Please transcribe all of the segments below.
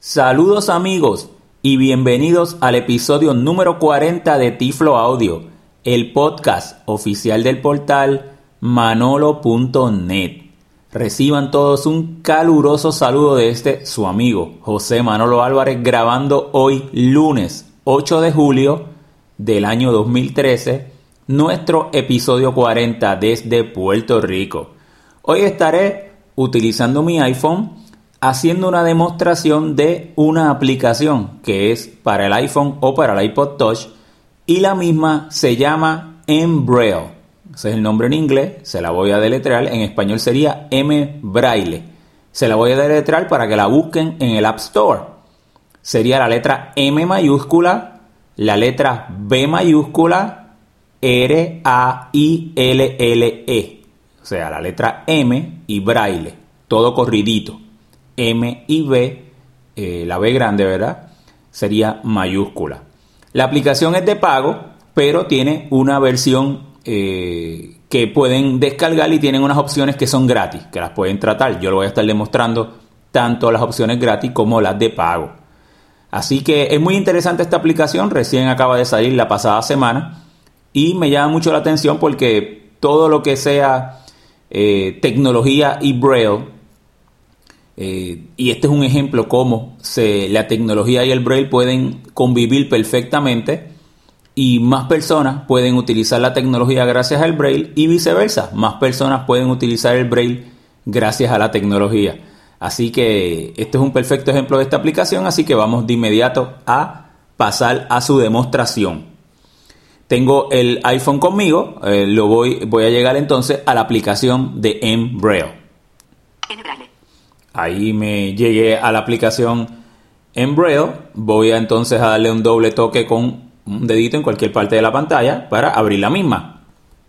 Saludos amigos y bienvenidos al episodio número 40 de Tiflo Audio, el podcast oficial del portal manolo.net. Reciban todos un caluroso saludo de su amigo José Manolo Álvarez, grabando hoy lunes 8 de julio del año 2013, nuestro episodio 40 desde Puerto Rico. Hoy estaré utilizando mi iPhone haciendo una demostración de una aplicación que es para el iPhone o para el iPod Touch, y la misma se llama mBraille. Ese es el nombre en inglés, se la voy a deletrear, en español sería mBraille. Se la voy a deletrear para que la busquen en el App Store. Sería la letra M mayúscula, la letra B mayúscula, R-A-I-L-L-E. O sea, la letra M y Braille, todo corridito. M y B, la B grande, ¿verdad? Sería mayúscula. La aplicación es de pago, pero tiene una versión que pueden descargar y tienen unas opciones que son gratis, que las pueden tratar. Yo lo voy a estar demostrando tanto las opciones gratis como las de pago. Así que es muy interesante esta aplicación, recién acaba de salir la pasada semana y me llama mucho la atención porque todo lo que sea tecnología y Braille, y este es un ejemplo cómo la tecnología y el Braille pueden convivir perfectamente y más personas pueden utilizar la tecnología gracias al Braille y viceversa, más personas pueden utilizar el Braille gracias a la tecnología. Así que este es un perfecto ejemplo de esta aplicación, así que vamos de inmediato a pasar a su demostración. Tengo el iPhone conmigo, voy a llegar entonces a la aplicación de mBraille. Ahí me llegué a la aplicación mBraille. Voy a entonces a darle un doble toque con un dedito en cualquier parte de la pantalla para abrir la misma.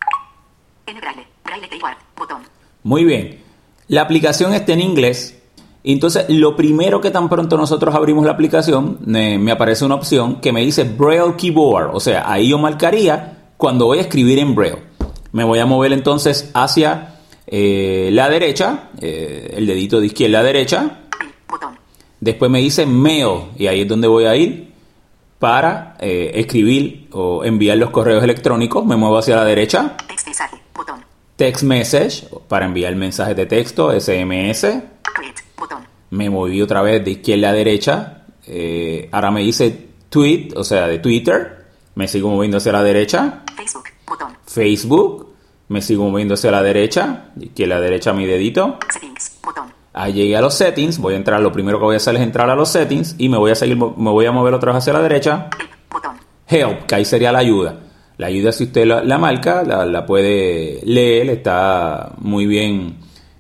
Muy bien. La aplicación está en inglés. Entonces, lo primero que tan pronto nosotros abrimos la aplicación, me aparece una opción que me dice Braille Keyboard. O sea, ahí yo marcaría cuando voy a escribir en Braille. Me voy a mover entonces hacia la derecha, el dedito de izquierda a derecha. Después me dice Mail y ahí es donde voy a ir para escribir o enviar los correos electrónicos. Me muevo hacia la derecha. Text Message para enviar mensajes de texto, SMS. Me moví otra vez de izquierda a derecha. Ahora me dice Tweet, o sea, de Twitter. Me sigo moviendo hacia la derecha. Facebook. Me sigo moviendo hacia la derecha, de izquierda a la derecha mi dedito. Ahí llegué a los settings, voy a entrar, lo primero que voy a hacer es entrar a los settings y me voy a mover otra vez hacia la derecha. Help, que ahí sería la ayuda. La ayuda, si usted la marca, la puede leer, está muy bien,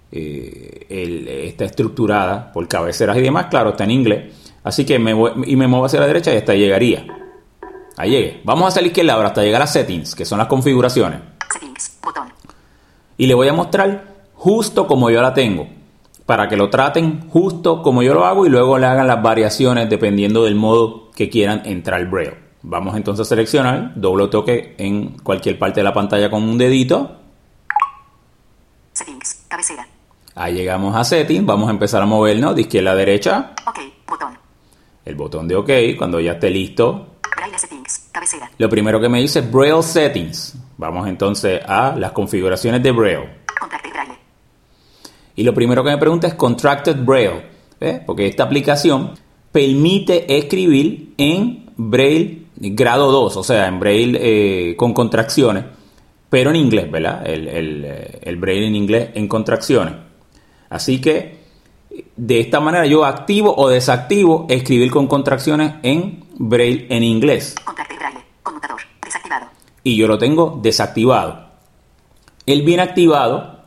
está estructurada por cabeceras y demás, claro, está en inglés. Así que me muevo hacia la derecha y hasta ahí llegaría. Ahí llegué. Vamos hacia la izquierda ahora hasta llegar a settings, que son las configuraciones. Y le voy a mostrar justo como yo la tengo, para que lo traten justo como yo lo hago y luego le hagan las variaciones dependiendo del modo que quieran entrar Braille. Vamos entonces a seleccionar, doble toque en cualquier parte de la pantalla con un dedito. Settings, cabecera. Ahí llegamos a settings, vamos a empezar a movernos de izquierda a derecha. OK, botón. El botón de OK, cuando ya esté listo. Braille settings, cabecera. Lo primero que me dice es Braille settings. Vamos entonces a las configuraciones de Braille. Contracted Braille. Y lo primero que me pregunta es Contracted Braille. Porque esta aplicación permite escribir en Braille grado 2, o sea, en Braille con contracciones, pero en inglés, ¿verdad? El Braille en inglés en contracciones. Así que de esta manera yo activo o desactivo escribir con contracciones en Braille en inglés. Contracted Braille, conmutador, desactivado. Y yo lo tengo desactivado. Él viene activado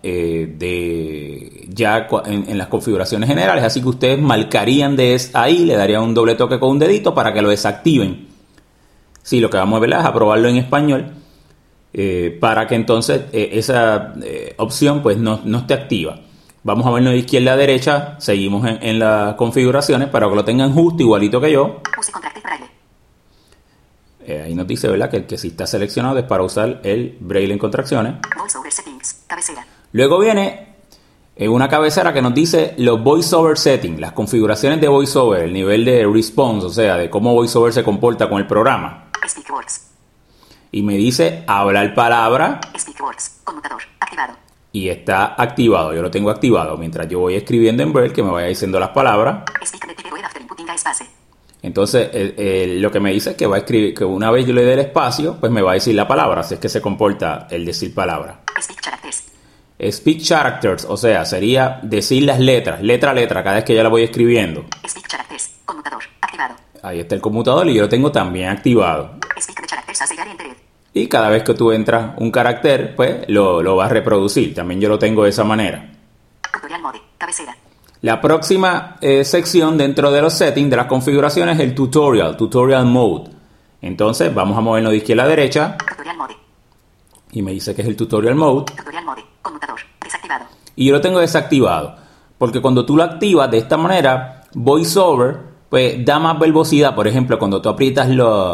ya en las configuraciones generales, así que ustedes marcarían ahí, le darían un doble toque con un dedito para que lo desactiven. Sí, lo que vamos a ver es aprobarlo en español para que entonces esa opción pues no esté activa. Vamos a verlo de izquierda a derecha, seguimos en las configuraciones para que lo tengan justo igualito que yo. Use Contracted Braille. Ahí nos dice, ¿verdad?, que si está seleccionado es para usar el Braille en contracciones. Voice over settings, cabecera. Luego viene una cabecera que nos dice los VoiceOver settings, las configuraciones de VoiceOver, el nivel de response, o sea, de cómo VoiceOver se comporta con el programa. Speakworks. Y me dice hablar palabra. Speakworks. Conmutador. Activado. Y está activado, yo lo tengo activado. Mientras yo voy escribiendo en Braille, que me vaya diciendo las palabras. Speak the type word after inputting a space. Entonces, lo que me dice es que va a escribir, que una vez yo le dé el espacio, pues me va a decir la palabra, así es que se comporta el decir palabra. Speak characters. Speak characters, o sea, sería decir las letras, letra a letra, cada vez que ya la voy escribiendo. Speak characters. Conmutador. Activado. Ahí está el conmutador y yo lo tengo también activado. Speak the characters as they are entered. Y cada vez que tú entras un carácter, pues lo va a reproducir. También yo lo tengo de esa manera. Tutorial mode. Cabecera. La próxima sección dentro de los settings, de las configuraciones, es el tutorial mode. Entonces vamos a movernos de izquierda a derecha. Tutorial mode. Y me dice que es el tutorial mode. Tutorial mode. Conmutador. Desactivado. Y yo lo tengo desactivado. Porque cuando tú lo activas de esta manera, VoiceOver pues da más verbosidad. Por ejemplo, cuando tú aprietas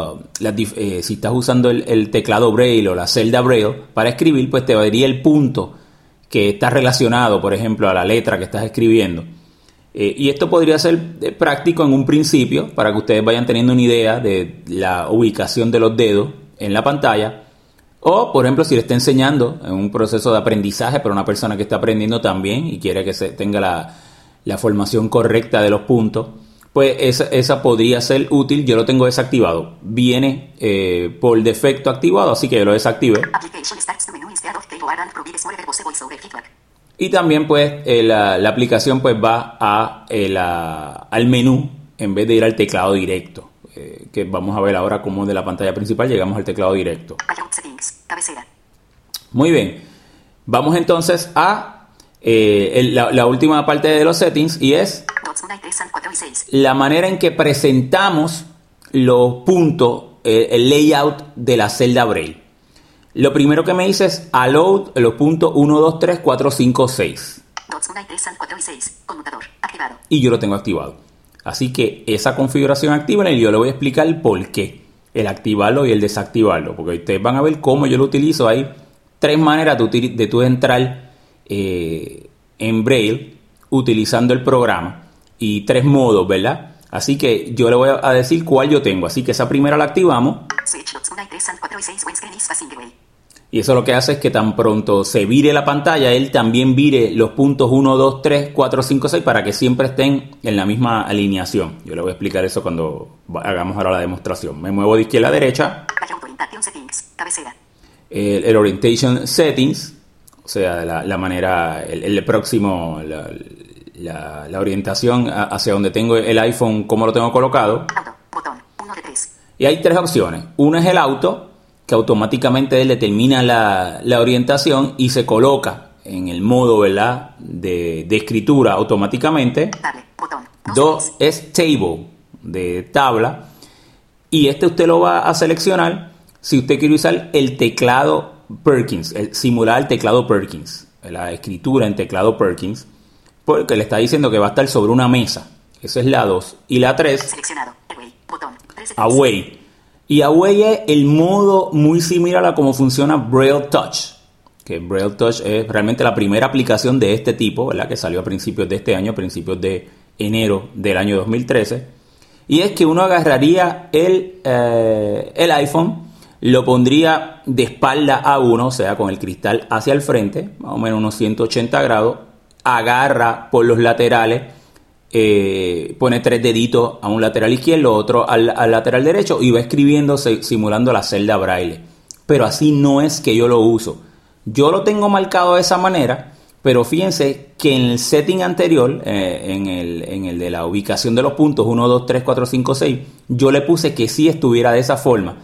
si estás usando el teclado Braille o la celda Braille para escribir, pues te daría el punto que está relacionado, por ejemplo, a la letra que estás escribiendo. Y esto podría ser práctico en un principio para que ustedes vayan teniendo una idea de la ubicación de los dedos en la pantalla. O, por ejemplo, si le está enseñando en un proceso de aprendizaje para una persona que está aprendiendo también y quiere que tenga la formación correcta de los puntos, pues esa podría ser útil. Yo lo tengo desactivado. Viene por defecto activado, así que yo lo desactivé. Application starts to menu instead of keyboard and provides more verbose voiceover feedback. Y también pues la aplicación pues va al menú en vez de ir al teclado directo. Que vamos a ver ahora cómo de la pantalla principal llegamos al teclado directo. Layout settings. Cabecera. Muy bien. Vamos entonces a la última parte de los settings y es Dots 1 y 3 and 4 y 6. la manera en que presentamos los puntos, el layout de la celda Braille. Lo primero que me dice es allow los puntos 1, 2, 3, 4, 5, 6. Dots 1 y 3 and 4 y 6. Conmutador. Activado. Y yo lo tengo activado. Así que esa configuración activa y yo le voy a explicar por qué. El activarlo y el desactivarlo. Porque ustedes van a ver cómo yo lo utilizo. Hay 3 maneras de tú entrar en Braille utilizando el programa. Y 3 modos, ¿verdad? Así que yo le voy a decir cuál yo tengo. Así que esa primera la activamos. Switch dots 1 y 3 and 4 y 6 when screen is facing away. Y eso lo que hace es que tan pronto se vire la pantalla, él también vire los puntos 1, 2, 3, 4, 5, 6 para que siempre estén en la misma alineación. Yo le voy a explicar eso cuando hagamos ahora la demostración. Me muevo de izquierda a derecha. Layout orientation settings. Cabecera. El orientation settings, o sea, la manera, el próximo, la orientación hacia donde tengo el iPhone, cómo lo tengo colocado. Auto. Botón. 1 de 3. Y hay 3 opciones. Una es el auto, que automáticamente él determina la orientación y se coloca en el modo, ¿verdad?, de escritura automáticamente. Table. Botón. 2 es table, de tabla. Y usted lo va a seleccionar si usted quiere usar el teclado Perkins, simular el teclado Perkins, la escritura en teclado Perkins, porque le está diciendo que va a estar sobre una mesa. Esa es la 2. Y la 3, Seleccionado. Away. Botón. 3 de 3. Away. Y Away es el modo muy similar a cómo funciona Braille Touch. Que Braille Touch es realmente la primera aplicación de este tipo, ¿verdad?, que salió a principios de este año, a principios de enero del año 2013. Y es que uno agarraría el iPhone, lo pondría de espalda a uno, o sea, con el cristal hacia el frente, más o menos unos 180 grados, agarra por los laterales, pone 3 deditos a un lateral izquierdo, otro al lateral derecho y va escribiendo simulando la celda Braille. Pero así no es que yo lo uso. Yo lo tengo marcado de esa manera, pero fíjense que en el setting anterior, en el de la ubicación de los puntos 1, 2, 3, 4, 5, 6, yo le puse que sí estuviera de esa forma.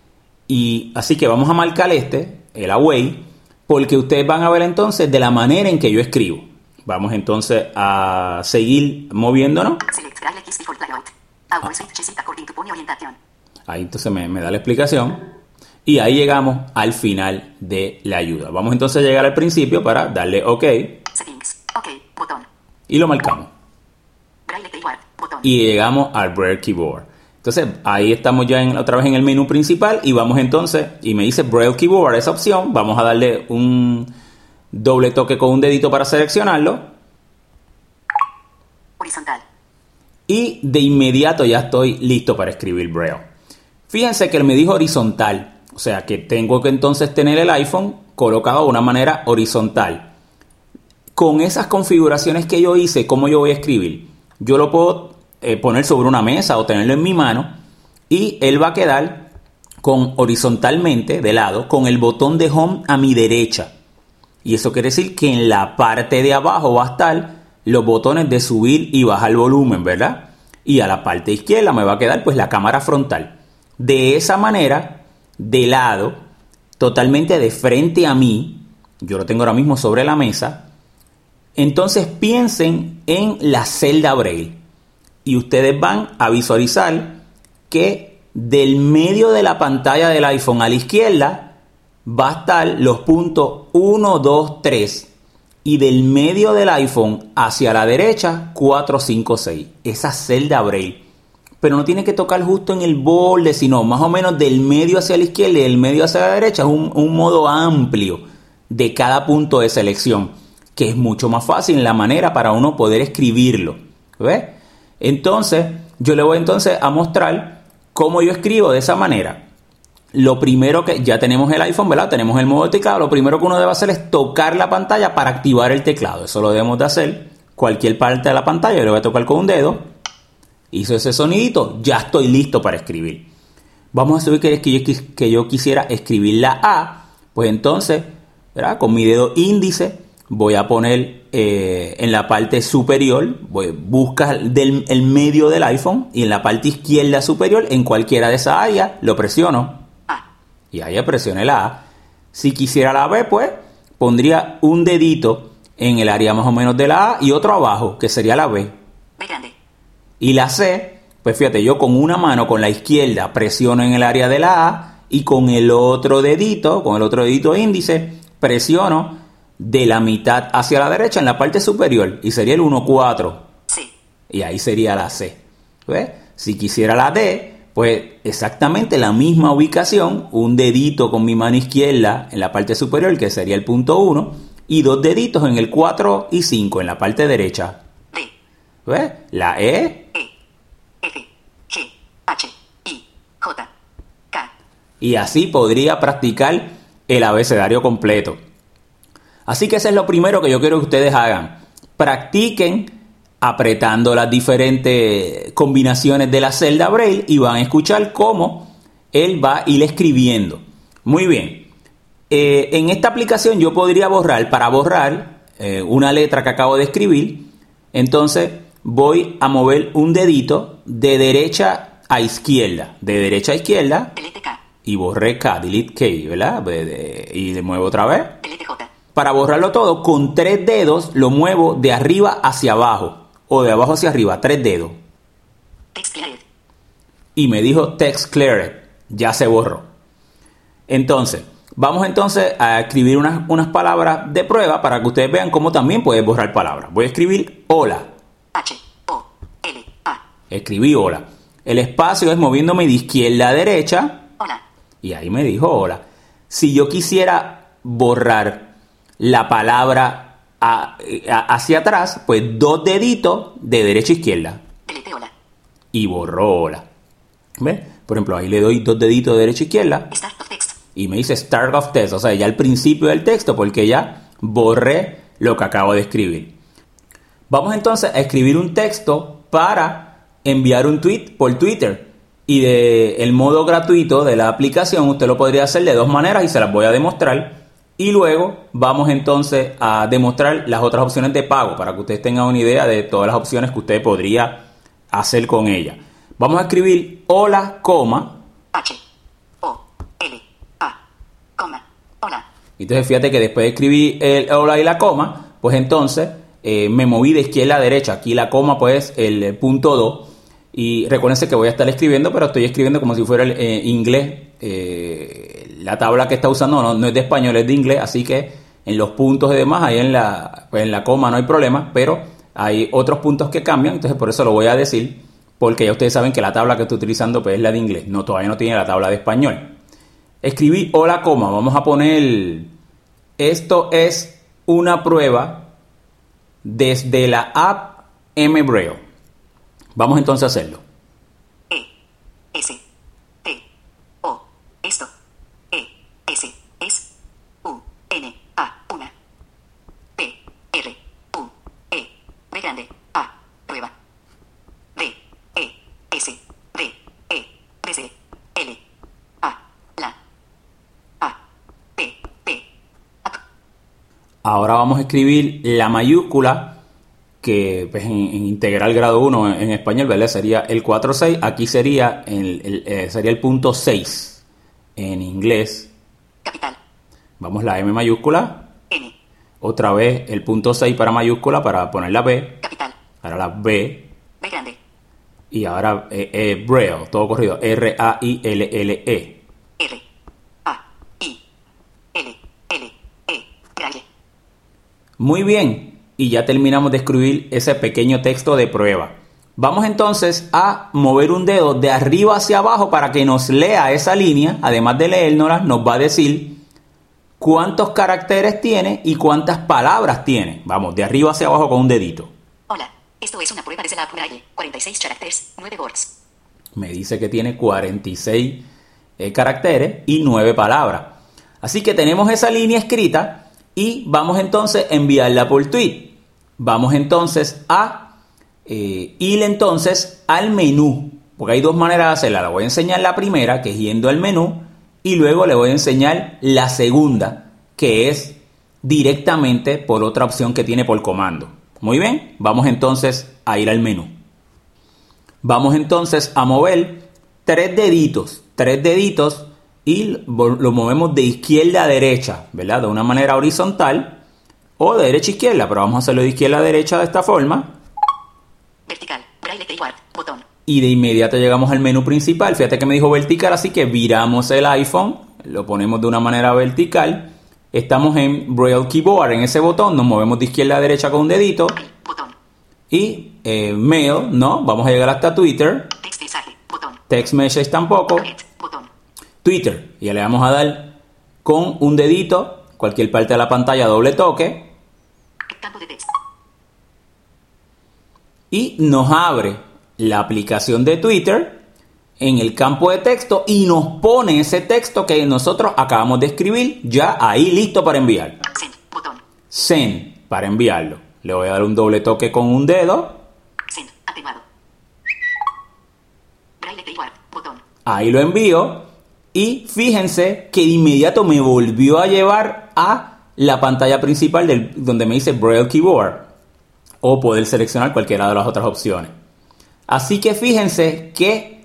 Y así que vamos a marcar el Away, porque ustedes van a ver entonces de la manera en que yo escribo. Vamos entonces a seguir moviéndonos. Select Braille X default layout. Always switch it according to pony orientation. Ahí entonces me da la explicación. Y ahí llegamos al final de la ayuda. Vamos entonces a llegar al principio para darle OK. Settings. OK. Botón. Y lo marcamos. Braille Keyboard. Botón. Y llegamos al Braille Keyboard. Entonces ahí estamos ya otra vez en el menú principal. Y vamos entonces, y me dice Braille Keyboard, esa opción. Vamos a darle un doble toque con un dedito para seleccionarlo. horizontal. Y de inmediato ya estoy listo para escribir Braille. Fíjense que él me dijo horizontal, o sea que tengo que entonces tener el iPhone colocado de una manera horizontal. Con esas configuraciones que yo hice, ¿cómo yo voy a escribir? Yo lo puedo poner sobre una mesa o tenerlo en mi mano y él va a quedar horizontalmente de lado con el botón de home a mi derecha. Y eso quiere decir que en la parte de abajo va a estar los botones de subir y bajar el volumen, ¿verdad? Y a la parte izquierda me va a quedar pues la cámara frontal. De esa manera, de lado, totalmente de frente a mí, yo lo tengo ahora mismo sobre la mesa, entonces piensen en la celda Braille. Y ustedes van a visualizar que del medio de la pantalla del iPhone a la izquierda va a estar los puntos 1, 2, 3. Y del medio del iPhone hacia la derecha, 4, 5, 6. Esa celda Braille. Pero no tiene que tocar justo en el borde, sino más o menos del medio hacia la izquierda y del medio hacia la derecha. Es un modo amplio de cada punto de selección, que es mucho más fácil en la manera para uno poder escribirlo. ¿Ves? Entonces, yo le voy entonces a mostrar cómo yo escribo de esa manera. Lo primero que ya tenemos el iPhone, ¿verdad? Tenemos el modo de teclado. Lo primero que uno debe hacer es tocar la pantalla para activar el teclado. Eso lo debemos de hacer. Cualquier parte de la pantalla, yo le voy a tocar con un dedo. Hizo ese sonidito. Ya estoy listo para escribir. Vamos a subir que yo quisiera escribir la A. Pues entonces, ¿verdad? Con mi dedo índice voy a poner en la parte superior. Busca el medio del iPhone y en la parte izquierda superior, en cualquiera de esas áreas, lo presiono. Y ahí presioné la A. Si quisiera la B, pues pondría un dedito en el área más o menos de la A y otro abajo, que sería la B. B grande. Y la C, pues fíjate, yo con una mano, con la izquierda, presiono en el área de la A y con el otro dedito índice, presiono de la mitad hacia la derecha en la parte superior y sería el 1, 4. C. Y ahí sería la C. ¿Ves? Si quisiera la D, pues exactamente la misma ubicación, un dedito con mi mano izquierda en la parte superior, que sería el punto 1, y dos deditos en el 4 y 5 en la parte derecha. D. ¿Ves? La E. E. F. G. H. I. J. K. Y así podría practicar el abecedario completo. Así que eso es lo primero que yo quiero que ustedes hagan. Practiquen apretando las diferentes combinaciones de la celda Braille y van a escuchar cómo él va a ir escribiendo. Muy bien. En esta aplicación yo podría para borrar una letra que acabo de escribir. Entonces voy a mover un dedito de derecha a izquierda. De derecha a izquierda. Delete K. Y borré K, delete K, ¿verdad? Y le muevo otra vez. Delete J. Para borrarlo todo, con 3 dedos lo muevo de arriba hacia abajo. O de abajo hacia arriba, 3 dedos. Text cleared. Y me dijo text cleared. Ya se borró. Entonces, vamos entonces a escribir unas palabras de prueba para que ustedes vean cómo también puedes borrar palabras. Voy a escribir hola. H. O. L. A. Escribí hola. El espacio es moviéndome de izquierda a derecha. Hola. Y ahí me dijo hola. Si yo quisiera borrar la palabra hacia atrás, pues 2 deditos de derecha a izquierda. Delete hola. Y borró hola. ¿Ves? Por ejemplo, ahí le doy 2 deditos de derecha a izquierda. Start of text. Y me dice Start of Text. O sea, ya al principio del texto, porque ya borré lo que acabo de escribir. Vamos entonces a escribir un texto para enviar un tweet por Twitter. Y el modo gratuito de la aplicación, usted lo podría hacer de 2 maneras y se las voy a demostrar. Y luego vamos entonces a demostrar las otras opciones de pago para que ustedes tengan una idea de todas las opciones que usted podría hacer con ella. Vamos a escribir hola, coma. H. O. L. A. Coma. Hola. Entonces fíjate que después de escribir el hola y la coma, pues entonces me moví de izquierda a derecha. Aquí la coma pues el punto 2. Y recuérdense que voy a estar escribiendo, pero estoy escribiendo como si fuera el inglés. La tabla que está usando no es de español, es de inglés, así que en los puntos y demás, ahí en la coma no hay problema, pero hay otros puntos que cambian, entonces por eso lo voy a decir, porque ya ustedes saben que la tabla que estoy utilizando pues es la de inglés, todavía no tiene la tabla de español. Escribí hola, coma, vamos a poner, esto es una prueba desde la app M Braille. Vamos entonces a hacerlo. E, S, T, O, esto. E, S, es. U, N, A, una. P, R, U, E, B grande, A, prueba. D, E, S, D, E, B, C, L, A, la. A, P, P, A. Ahora vamos a escribir la mayúscula que pues, en integral grado 1 en español, ¿verdad? Sería el 4-6. Aquí sería sería el punto 6 en inglés. Capital. Vamos la M mayúscula. N. Otra vez el punto 6 para mayúscula para poner la B. Capital. Ahora la B. B grande. Y ahora Braille, todo corrido. R-A-I-L-L-E. R, A, I, L, L, E, Braille. Muy bien. Y ya terminamos de escribir ese pequeño texto de prueba. Vamos entonces a mover un dedo de arriba hacia abajo para que nos lea esa línea. Además de leérnosla, nos va a decir cuántos caracteres tiene y cuántas palabras tiene. Vamos, de arriba hacia abajo con un dedito. Hola, esto es una prueba desde la Braille. 46 caracteres, 9 words. Me dice que tiene 46 caracteres y 9 palabras. Así que tenemos esa línea escrita y vamos entonces a enviarla por tweet. Vamos entonces a ir entonces al menú, porque hay dos maneras de hacerla. Le voy a enseñar la primera, que es yendo al menú, y luego le voy a enseñar la segunda, que es directamente por otra opción que tiene por comando. Muy bien, vamos entonces a ir al menú. Vamos entonces a mover tres deditos y lo movemos de izquierda a derecha, ¿verdad? De una manera horizontal o de derecha a izquierda, pero vamos a hacerlo de izquierda a derecha de esta forma. Vertical, Braille Keyword, botón. Y de inmediato llegamos al menú principal. Fíjate que me dijo vertical, así que viramos el iPhone, lo ponemos de una manera vertical. Estamos en Braille Keyboard, en ese botón, nos movemos de izquierda a derecha con un dedito. Botón. Y Mail, no, vamos a llegar hasta Twitter. Text mensaje, botón. Text Message tampoco. Botón. Twitter, y ya le vamos a dar con un dedito, cualquier parte de la pantalla, doble toque. Campo de texto. Y nos abre la aplicación de Twitter en el campo de texto y nos pone ese texto que nosotros acabamos de escribir ya ahí listo para enviar. Send, botón. Send, para enviarlo. Le voy a dar un doble toque con un dedo. Send, atenuado. Braille Keyword, botón. Ahí lo envío. Y fíjense que de inmediato me volvió a llevar a la pantalla principal donde me dice Braille Keyboard. O poder seleccionar cualquiera de las otras opciones. Así que fíjense que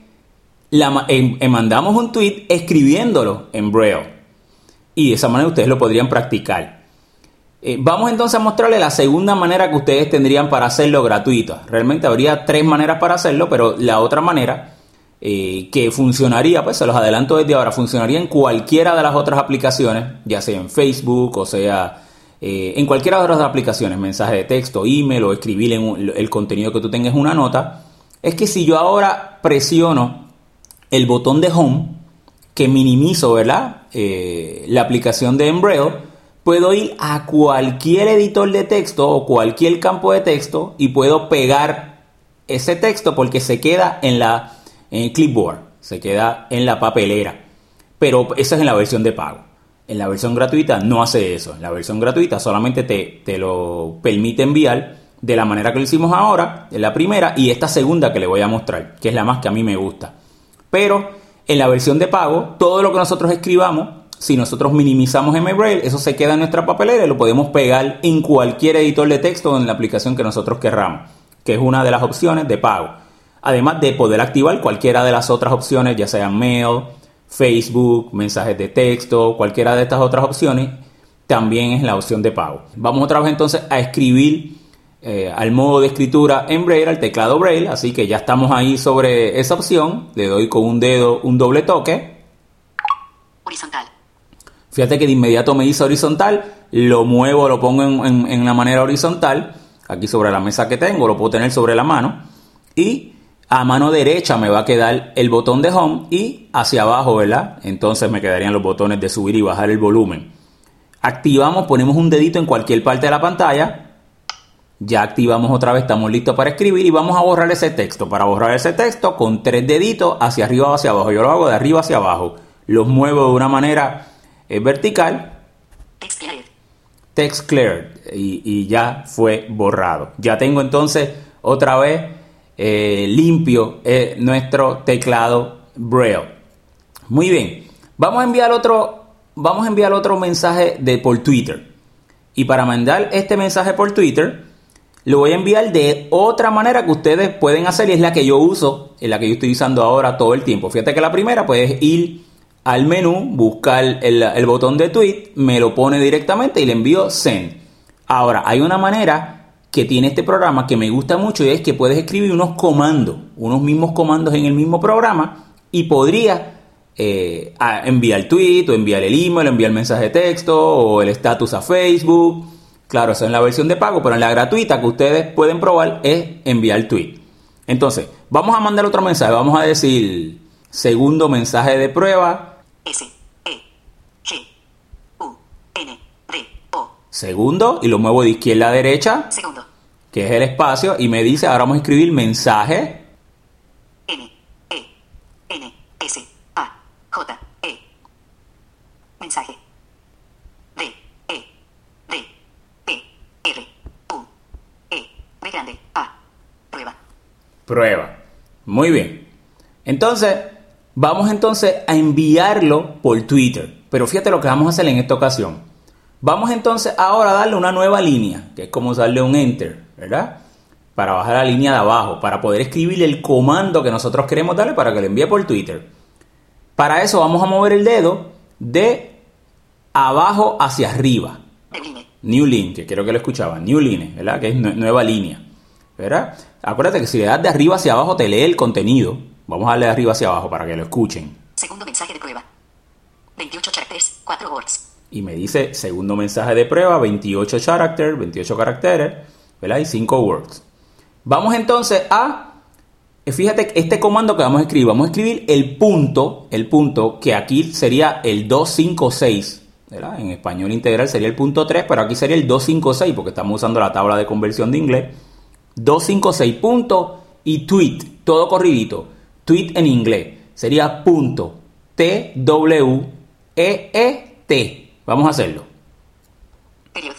mandamos un tweet escribiéndolo en Braille. Y de esa manera ustedes lo podrían practicar. Vamos entonces a mostrarles la segunda manera que ustedes tendrían para hacerlo gratuito. Realmente habría 3 maneras para hacerlo, pero la otra manera que funcionaría, pues se los adelanto desde ahora, funcionaría en cualquiera de las otras aplicaciones, ya sea en Facebook o sea en cualquiera de las otras aplicaciones, mensaje de texto, email o escribir el contenido que tú tengas en una nota. Es que si yo ahora presiono el botón de Home, que minimizo, ¿verdad? La aplicación de Braille, puedo ir a cualquier editor de texto o cualquier campo de texto y puedo pegar ese texto porque se queda en el clipboard, se queda en la papelera. Pero eso es en la versión de pago. En la versión gratuita no hace eso. En la versión gratuita solamente te lo permite enviar de la manera que lo hicimos ahora, en la primera, y esta segunda que le voy a mostrar, que es la más que a mí me gusta. Pero en la versión de pago, todo lo que nosotros escribamos, si nosotros minimizamos MBraille, eso se queda en nuestra papelera y lo podemos pegar en cualquier editor de texto o en la aplicación que nosotros querramos, que es una de las opciones de pago. Además de poder activar cualquiera de las otras opciones, ya sean Mail, Facebook, mensajes de texto, cualquiera de estas otras opciones, también es la opción de pago. Vamos otra vez entonces a escribir al modo de escritura en Braille, al teclado Braille, así que ya estamos ahí sobre esa opción. Le doy con un dedo un doble toque. Horizontal. Fíjate que de inmediato me dice horizontal, lo muevo, lo pongo en la manera horizontal, aquí sobre la mesa que tengo, lo puedo tener sobre la mano, y a mano derecha me va a quedar el botón de Home y hacia abajo, ¿verdad? Entonces me quedarían los botones de subir y bajar el volumen. Activamos, ponemos un dedito en cualquier parte de la pantalla Ya activamos otra vez, estamos listos para escribir y vamos a borrar ese texto. Para borrar ese texto, con 3 deditos hacia arriba o hacia abajo. Yo lo hago de arriba hacia abajo. Los muevo de una manera vertical. Text cleared. Text cleared. Y ya fue borrado. Ya tengo entonces otra vez limpio nuestro teclado Braille. Muy bien. Vamos a enviar otro mensaje por Twitter. Y para mandar este mensaje por Twitter, lo voy a enviar de otra manera que ustedes pueden hacer y es la que yo uso, es la que yo estoy usando ahora todo el tiempo. Fíjate que la primera puedes ir al menú, buscar el botón de tweet, me lo pone directamente y le envío send. Ahora, hay una manera que tiene este programa que me gusta mucho y es que puedes escribir unos mismos comandos en el mismo programa y podrías enviar el tweet o enviar el email, enviar el mensaje de texto o el status a Facebook. Claro, eso es en la versión de pago, pero en la gratuita que ustedes pueden probar es enviar el tweet. Entonces, vamos a mandar otro mensaje. Vamos a decir segundo mensaje de prueba. S-E-G-U-N-D-O. Segundo, y lo muevo de izquierda a derecha, Segundo. que es el espacio, y me dice, ahora vamos a escribir mensaje. N-E-N-S-A-J-E. Mensaje. B grande. A. Prueba. Prueba. Muy bien. Entonces, vamos entonces a enviarlo por Twitter. Pero fíjate lo que vamos a hacer en esta ocasión. Vamos entonces ahora a darle una nueva línea, que es como darle un enter, ¿verdad? Para bajar la línea de abajo, para poder escribir el comando que nosotros queremos darle para que lo envíe por Twitter. Para eso vamos a mover el dedo de abajo hacia arriba. New Line, que creo que lo escuchaban. New Line, ¿verdad? Que es nueva línea, ¿verdad? Acuérdate que si le das de arriba hacia abajo te lee el contenido. Vamos a darle de arriba hacia abajo para que lo escuchen. Segundo mensaje de prueba. 28 caracteres, 4 words. Y me dice segundo mensaje de prueba, 28 caracteres, ¿verdad? Y 5 words. Vamos entonces fíjate este comando que vamos a escribir el punto que aquí sería el 256. ¿Verdad? En español integral sería el punto 3, pero aquí sería el 256 porque estamos usando la tabla de conversión de inglés. 256 punto y tweet, todo corridito. Tweet en inglés sería punto T-W-E-E-T. Vamos a hacerlo. Period.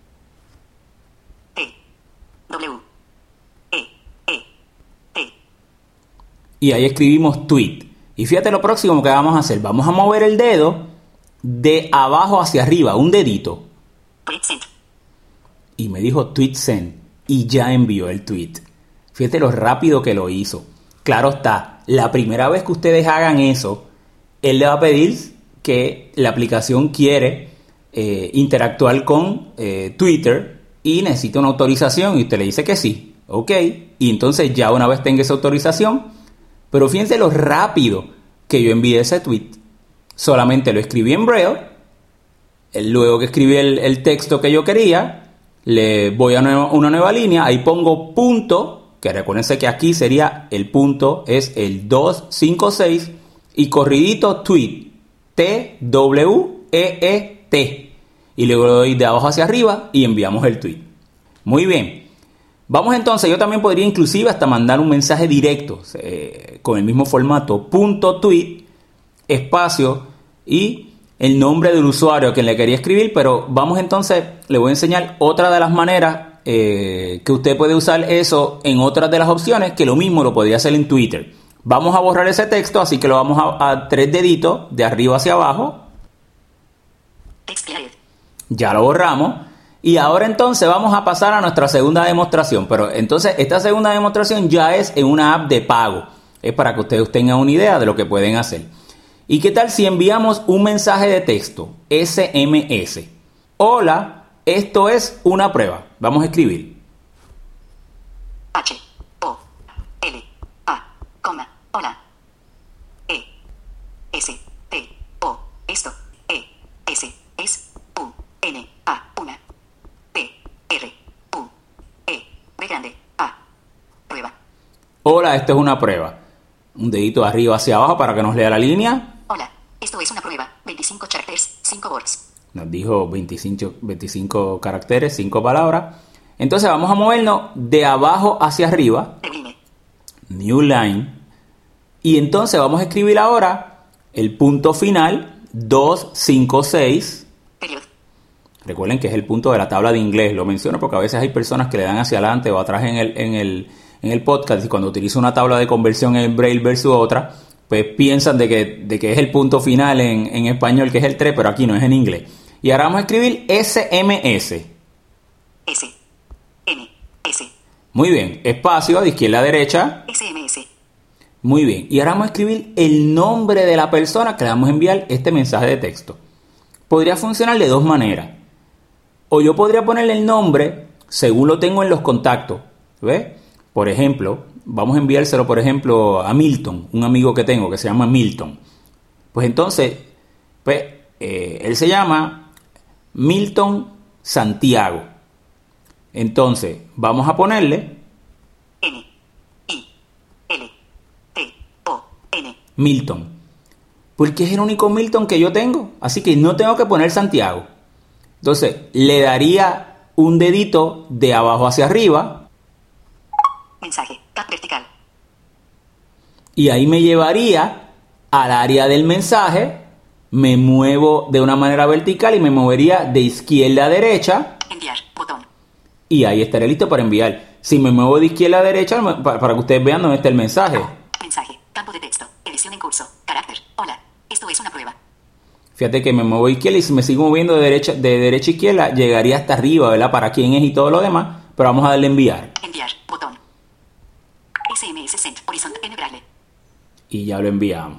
T-W-E-E-T. Y ahí escribimos tweet. Y fíjate lo próximo que vamos a hacer. Vamos a mover el dedo de abajo hacia arriba, un dedito. Tweet sent. Y me dijo tweet send. Y ya envió el tweet. Fíjate lo rápido que lo hizo. Claro está, la primera vez que ustedes hagan eso, él le va a pedir que la aplicación quiere interactuar con Twitter y necesita una autorización y usted le dice que sí. Ok. Y entonces ya una vez tenga esa autorización, pero fíjense lo rápido que yo envié ese tweet. Solamente lo escribí en Braille. Luego que escribí el texto que yo quería, le voy a una nueva línea. Ahí pongo punto, que recuérdense que aquí sería el punto, es el 256. Y corridito tweet, T-W-E-E-T. Y luego le doy de abajo hacia arriba y enviamos el tweet. Muy bien. Vamos entonces, yo también podría inclusive hasta mandar un mensaje directo con el mismo formato, punto tweet, espacio y el nombre del usuario a quien le quería escribir, pero vamos entonces, le voy a enseñar otra de las maneras que usted puede usar eso en otras de las opciones, que lo mismo lo podría hacer en Twitter. Vamos a borrar ese texto, así que lo vamos a 3 deditos de arriba hacia abajo. Text cleared. Ya lo borramos. Y ahora entonces vamos a pasar a nuestra segunda demostración, pero entonces esta segunda demostración ya es en una app de pago. Es para que ustedes tengan una idea de lo que pueden hacer. ¿Y qué tal si enviamos un mensaje de texto? SMS. Hola, esto es una prueba. Vamos a escribir. H-O-L-A, hola. E-S-T-O, esto. E-S-S-U-N-A, una. P-R-U-E, B grande, A, prueba. Hola, esto es una prueba. Un dedito de arriba hacia abajo para que nos lea la línea. Hola, esto es una prueba. 25 caracteres, 5 words. Nos dijo 25 caracteres, 5 palabras. Entonces vamos a movernos de abajo hacia arriba. New line. Y entonces vamos a escribir ahora el punto final 256. Recuerden que es el punto de la tabla de inglés. Lo menciono porque a veces hay personas que le dan hacia adelante o atrás en el podcast, y cuando utilizo una tabla de conversión en Braille versus otra, pues piensan de que es el punto final en español, que es el 3, pero aquí no, es en inglés. Y ahora vamos a escribir SMS. SMS. Muy bien. Espacio de izquierda a derecha. SMS. Muy bien. Y ahora vamos a escribir el nombre de la persona que le vamos a enviar este mensaje de texto. Podría funcionar de dos maneras. O yo podría ponerle el nombre según lo tengo en los contactos. ¿Ves? Por ejemplo, vamos a enviárselo, por ejemplo, a Milton, un amigo que tengo que se llama Milton. Pues entonces, él se llama Milton Santiago. Entonces, vamos a ponerle Milton. Milton. Porque es el único Milton que yo tengo. Así que no tengo que poner Santiago. Entonces, le daría un dedito de abajo hacia arriba. Mensaje. Tab vertical. Y ahí me llevaría al área del mensaje. Me muevo de una manera vertical y me movería de izquierda a derecha. Enviar. Botón. Y ahí estaré listo para enviar. Si me muevo de izquierda a derecha, para que ustedes vean dónde está el mensaje. Mensaje. Campo de texto. Edición en curso. Carácter. Hola. Esto es una prueba. Fíjate que me muevo a izquierda y si me sigo moviendo de derecha a izquierda, llegaría hasta arriba, ¿verdad? Para quién es y todo lo demás. Pero vamos a darle enviar. Enviar. Botón. SMS sent. Horizonte N Braille. Y ya lo enviamos.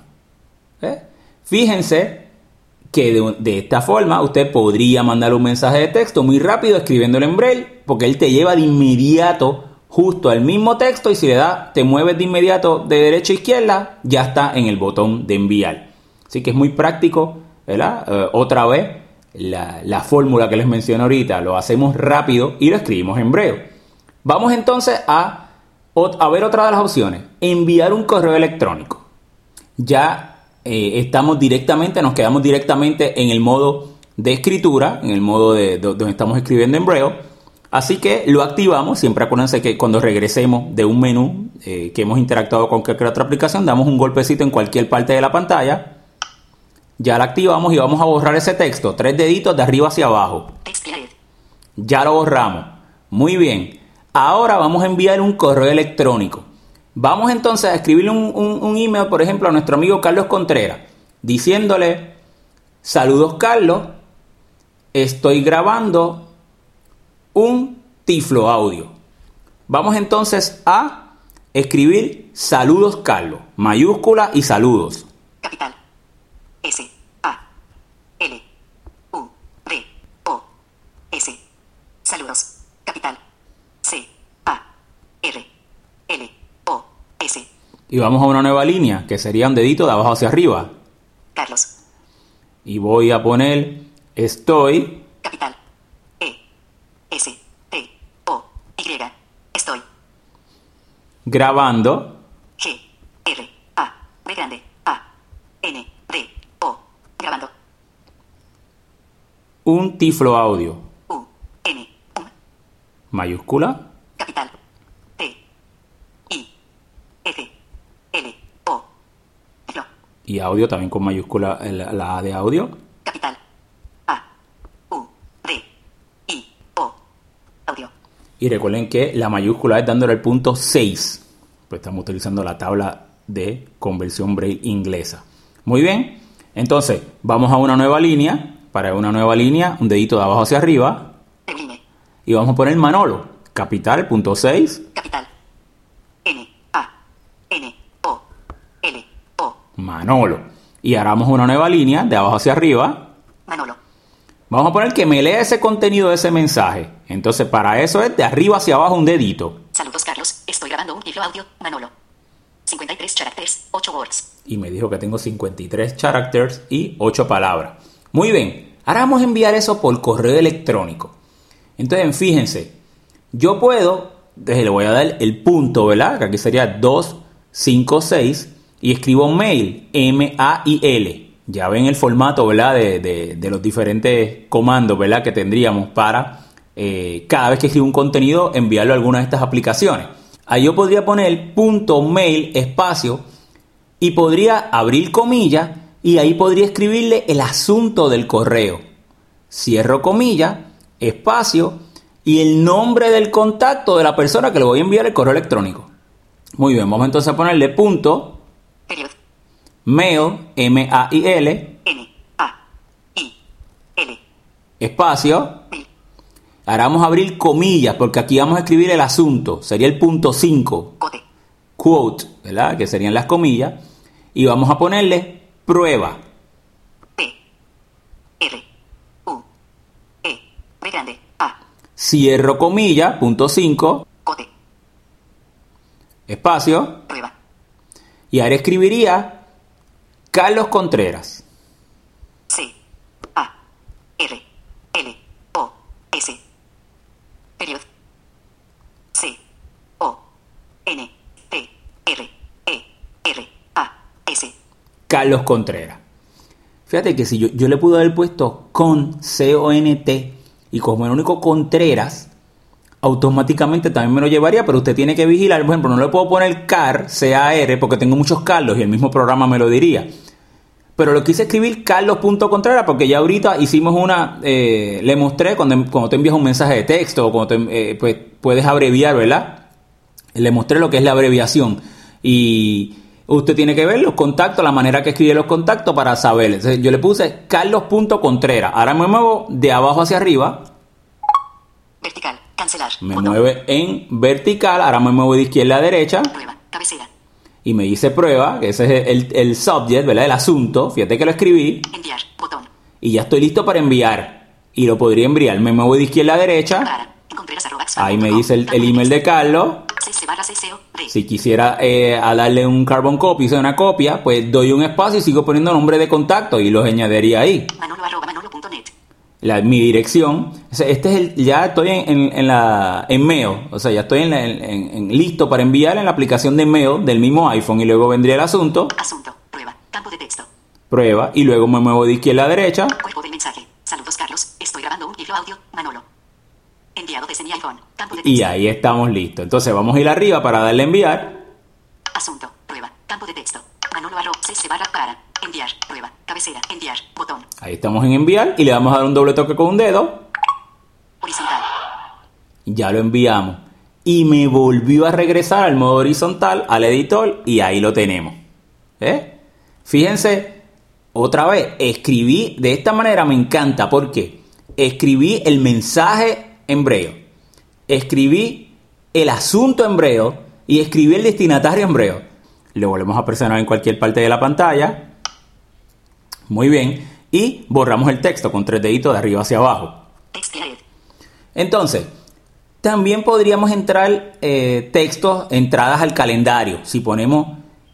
Fíjense que de esta forma usted podría mandar un mensaje de texto muy rápido escribiéndolo en Braille, porque él te lleva de inmediato justo al mismo texto, y si le da, te mueves de inmediato de derecha a izquierda, ya está en el botón de enviar. Así que es muy práctico, ¿verdad? Otra vez, la fórmula que les mencioné ahorita, lo hacemos rápido y lo escribimos en Braille. Vamos entonces a ver otra de las opciones. Enviar un correo electrónico. Ya nos quedamos directamente en el modo de escritura, en el modo de donde estamos escribiendo en Braille. Así que lo activamos. Siempre acuérdense que cuando regresemos de un menú que hemos interactuado con cualquier otra aplicación, damos un golpecito en cualquier parte de la pantalla. Ya la activamos y vamos a borrar ese texto. 3 deditos de arriba hacia abajo. Ya lo borramos. Muy bien. Ahora vamos a enviar un correo electrónico. Vamos entonces a escribirle un email, por ejemplo, a nuestro amigo Carlos Contreras, diciéndole: saludos Carlos, estoy grabando un Tiflo audio. Vamos entonces a escribir saludos Carlos, mayúscula y saludos. Capital. S. A. L. U. D. O. S. Saludos. Capital. C. A. R. L. O. S. Y vamos a una nueva línea, que sería un dedito de abajo hacia arriba. Carlos. Y voy a poner estoy. Capital. E. S. T. O. Y. Estoy. Grabando. G. R. A. B grande. A. N. D. O. Grabando. Un Tiflo audio. U. N. Mayúscula. Capital. T. I. F. L. O. No. Y audio también con mayúscula, la A de audio. Capital. A. U. D. I. O. Audio. Y recuerden que la mayúscula es dándole el punto 6. Pues estamos utilizando la tabla de conversión Braille inglesa. Muy bien. Entonces, vamos a una nueva línea. Para una nueva línea, un dedito de abajo hacia arriba. Termine. Y vamos a poner Manolo. Capital, punto 6. Capital. N. A. N. O. L. O. Manolo. Y ahora vamos a una nueva línea de abajo hacia arriba. Manolo. Vamos a poner que me lea ese contenido de ese mensaje. Entonces, para eso es de arriba hacia abajo un dedito. Saludos Carlos, estoy grabando un Tiflo audio, Manolo. 53 caracteres, 8 words. Y me dijo que tengo 53 characters y 8 palabras. Muy bien. Ahora vamos a enviar eso por correo electrónico. Entonces, fíjense. Yo puedo, le voy a dar el punto, ¿verdad? Que aquí sería 256. Y escribo mail, M-A-I-L. Ya ven el formato, ¿verdad? De los diferentes comandos, ¿verdad? Que tendríamos para cada vez que escribo un contenido, enviarlo a alguna de estas aplicaciones. Ahí yo podría poner .mail espacio y podría abrir comillas y ahí podría escribirle el asunto del correo. Cierro comillas, espacio y el nombre del contacto de la persona que le voy a enviar el correo electrónico. Muy bien, vamos entonces a ponerle punto Period. mail, M-A-I-L, N-A-I-L. espacio. Mail. Ahora vamos a abrir comillas porque aquí vamos a escribir el asunto. Sería el punto 5. Cote. Quote, ¿verdad? Que serían las comillas. Y vamos a ponerle prueba. P. R. U. E. B grande. A. Cierro comilla, punto 5, Cote. espacio. Prueba. Y ahora escribiría Carlos Contreras. C. A. R. L. O. S. Period. C. O. N. T. R. E. R. A. S. Carlos Contreras. Fíjate que si yo le pude haber puesto con C-O-N-T y como el único Contreras, automáticamente también me lo llevaría, pero usted tiene que vigilar. Por ejemplo, no le puedo poner CAR, C-A-R, porque tengo muchos Carlos y el mismo programa me lo diría. Pero lo quise escribir Carlos.Contreras porque ya ahorita hicimos una, le mostré cuando te envías un mensaje de texto o cuando pues puedes abreviar, ¿verdad? Le mostré lo que es la abreviación y usted tiene que ver los contactos, la manera que escribe los contactos para saber. Entonces, yo le puse Carlos.Contreras. Ahora me muevo de abajo hacia arriba. Vertical. Cancelar. Me Botón. mueve en vertical. Ahora me muevo de izquierda a derecha. Prueba. Cabecera. Y me dice prueba, que ese es el subject, ¿verdad? El asunto. Fíjate que lo escribí. Enviar. Botón. Y ya estoy listo para enviar. Y lo podría enviar. Me muevo de izquierda a derecha. Para. Contreras@xfan.com. Ahí me dice el email de Carlos. CC/CCO. Si quisiera a darle un carbon copy, o sea, una copia, pues doy un espacio y sigo poniendo nombre de contacto y los añadiría ahí. Manolo@manolo.net. Mi dirección. O sea, ya estoy en Mail. O sea, ya estoy listo para enviar en la aplicación de Mail del mismo iPhone. Y luego vendría el asunto. Asunto. Prueba. Campo de texto. Prueba. Y luego me muevo de izquierda a derecha. Cuerpo del mensaje. Saludos, Carlos. Estoy grabando un hilo audio. Manolo. Enviado desde mi iPhone. Campo de texto. Y ahí estamos listos. Entonces vamos a ir arriba para darle a enviar. Asunto. Prueba. Campo de texto. Manolo@cc/para. Enviar. Prueba. Cabecera. Enviar. Botón. Ahí estamos en enviar. Y le vamos a dar un doble toque con un dedo. Horizontal. Ya lo enviamos. Y me volvió a regresar al modo horizontal, al editor. Y ahí lo tenemos. Fíjense, otra vez, escribí de esta manera, me encanta. Porque escribí el mensaje en Braille. Escribí el asunto en Braille. Y escribí el destinatario en Braille. Lo volvemos a presionar en cualquier parte de la pantalla. Muy bien. Y borramos el texto con 3 deditos de arriba hacia abajo. Text ahead. Entonces, también podríamos entrar entradas al calendario. Si ponemos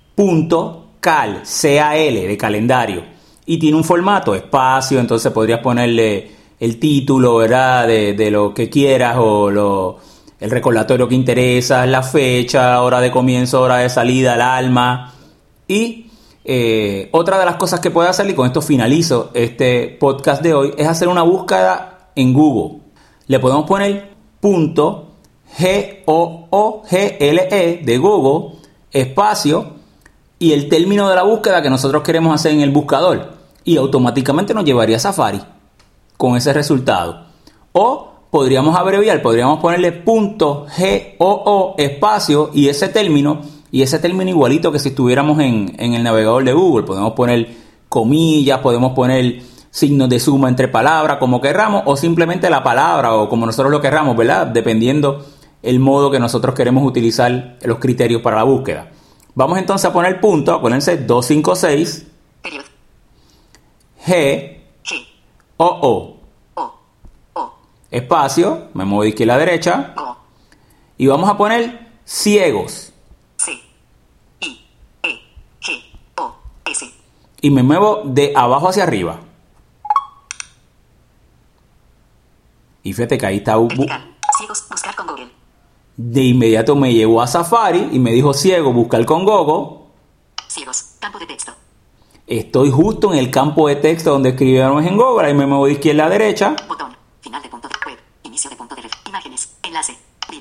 .cal, C-A-L de calendario, y tiene un formato, espacio, entonces podrías ponerle el título, ¿verdad? De lo que quieras o el recordatorio que interesa, la fecha, hora de comienzo, hora de salida, alarma. Y otra de las cosas que puede hacer, y con esto finalizo este podcast de hoy, es hacer una búsqueda en Google. Le podemos poner .google de Google, espacio, y el término de la búsqueda que nosotros queremos hacer en el buscador. Y automáticamente nos llevaría a Safari con ese resultado. O podríamos abreviar, podríamos ponerle .goo espacio y ese término igualito que si estuviéramos en el navegador de Google. Podemos poner comillas, podemos poner signos de suma entre palabras, como querramos, o simplemente la palabra, o como nosotros lo querramos, ¿verdad? Dependiendo el modo que nosotros queremos utilizar los criterios para la búsqueda. Vamos entonces a poner punto, acuérdense, 256 Period. G G. O O. O. espacio, me muevo de izquierda a derecha Go. y vamos a poner ciegos C. I. E. G. O. S. y me muevo de abajo hacia arriba. Y fíjate que ahí está Vertical. Ciegos. Buscar con Google. de inmediato me llevó a Safari y me dijo ciego, buscar con Google. Ciegos. Campo de texto. Estoy justo en el campo de texto donde escribimos en Google. Ahí me muevo de izquierda a derecha. Botón. Final de punto de web. Inicio de punto de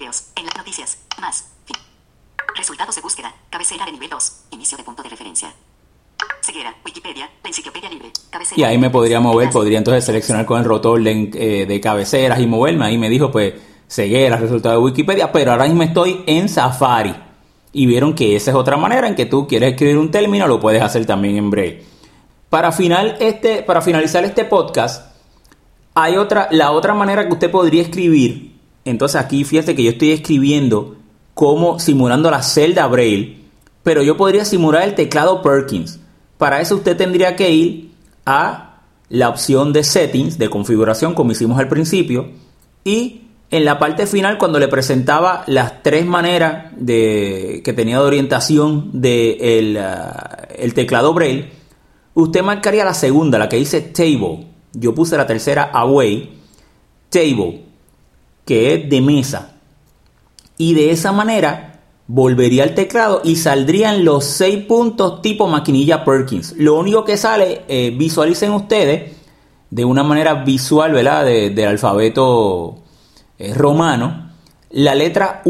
videos. En las noticias. Más. Fin. Resultados de búsqueda. Cabecera de nivel 2. Inicio de punto de referencia. Ceguera. Wikipedia. La enciclopedia libre. Cabecera. Y ahí me podría mover, podría entonces seleccionar con el rotor de cabeceras y moverme. Ahí me dijo, pues, ceguera, resultado de Wikipedia. Pero ahora mismo estoy en Safari. Y vieron que esa es otra manera en que tú quieres escribir un término, lo puedes hacer también en Braille. Para finalizar este podcast, hay la otra manera que usted podría escribir. Entonces aquí fíjate que yo estoy escribiendo como simulando la celda Braille, pero yo podría simular el teclado Perkins. Para eso usted tendría que ir a la opción de settings, de configuración, como hicimos al principio, y en la parte final, cuando le presentaba las 3 maneras que tenía de orientación del el teclado Braille, usted marcaría la segunda, la que dice Table. Yo puse la tercera Away. Table, que es de mesa. Y de esa manera volvería al teclado y saldrían los 6 puntos tipo maquinilla Perkins. Lo único que sale, visualicen ustedes de una manera visual, ¿verdad? Del alfabeto romano, la letra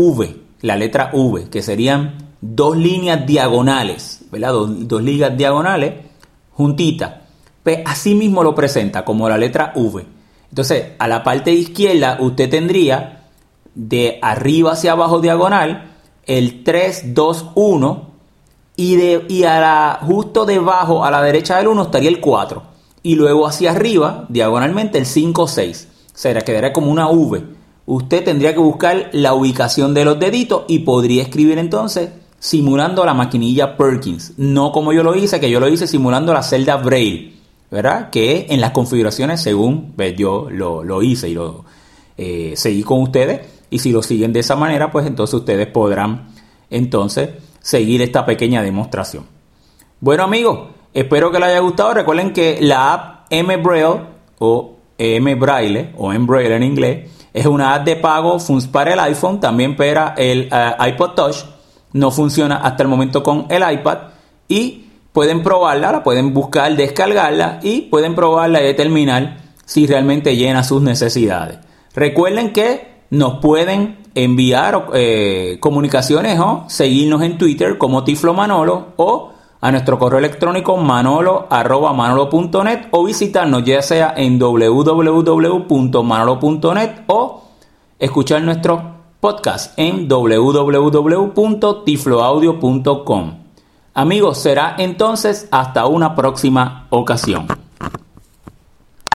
V, que serían 2 líneas diagonales, ¿verdad? Dos líneas diagonales juntitas. Pues así mismo lo presenta, como la letra V. Entonces, a la parte izquierda usted tendría de arriba hacia abajo diagonal el 3, 2, 1 y justo debajo a la derecha del 1 estaría el 4 y luego hacia arriba diagonalmente el 5, 6. O sea, quedaría como una V. Usted tendría que buscar la ubicación de los deditos y podría escribir entonces simulando la maquinilla Perkins, no como yo lo hice, que yo lo hice simulando la celda Braille, ¿verdad? Que en las configuraciones según yo lo hice y lo seguí con ustedes. Y si lo siguen de esa manera, pues entonces ustedes podrán entonces seguir esta pequeña demostración. Bueno amigos, espero que les haya gustado. Recuerden que la app mBraille o mBraille o mBraille en inglés es una app de pago para el iPhone, también para el iPod Touch. No funciona hasta el momento con el iPad y pueden probarla, la pueden buscar, descargarla y pueden probarla y determinar si realmente llena sus necesidades. Recuerden que nos pueden enviar comunicaciones o seguirnos en Twitter como Tiflo Manolo o a nuestro correo electrónico manolo@manolo.net o visitarnos ya sea en www.manolo.net o escuchar nuestro podcast en www.tifloaudio.com. Amigos, será entonces hasta una próxima ocasión.